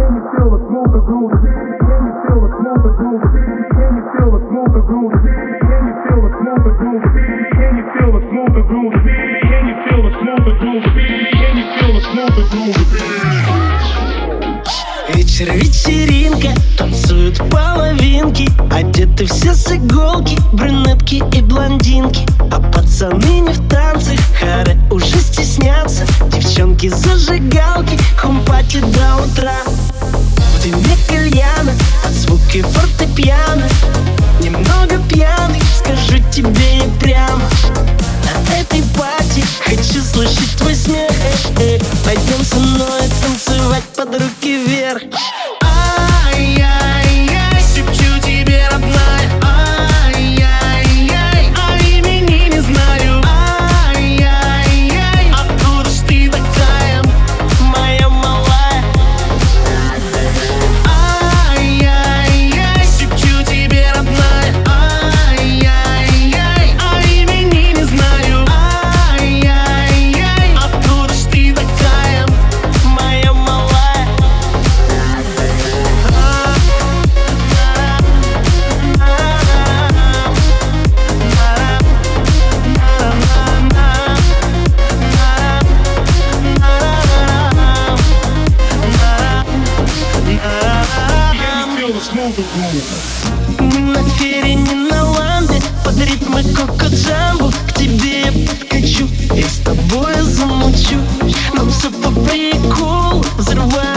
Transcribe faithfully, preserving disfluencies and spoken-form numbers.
Вечер, вечеринка, танцуют половинки, одеты все с иголки, брюнетки и блондинки. А пацаны не в танцах, харе уже стеснятся. Девчонки зажигалки, хум-пати до утра. В дыме кальяна, от звука фортепиано. Немного пьяный, скажу тебе и прямо. На этой пати хочу слышать твой смех. э, э. Пойдем со мной танцевать под руки вверх. Ай-яй-яй, шепчу тебе, родная. Ай-яй-яй, а имени не знаю. Ай-яй-яй, откуда ж ты такая, моя малая? Ай-яй-яй, шепчу тебе, родная. Ай-яй-яй, а имени не знаю. Ай-яй-яй, откуда ж ты такая, моя малая? Мы на фере, не на ламбе, под ритмы коко-джамбо. К тебе я подкачу и с тобой замучу. Нам все по приколу, взрываем